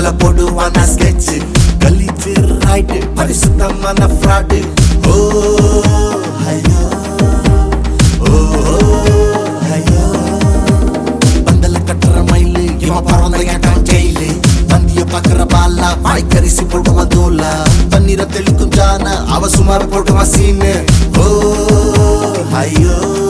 போடுவான sketch கலிச்சு right பரிசுத்தமான fraud ஓ ஐயோ ஓ ஐயோ பந்தல கட்டுற மயிலு இவன் பறந்த ஏட்டான் ஜெயிலு பந்திய பாக்குற பாலா வாய்க்கரிசி போட்டுவான் தோலா தண்ணீரை தெளிக்கும் ஜான அவ சுமார போட்டுவான் சீனு ஓ ஐயோ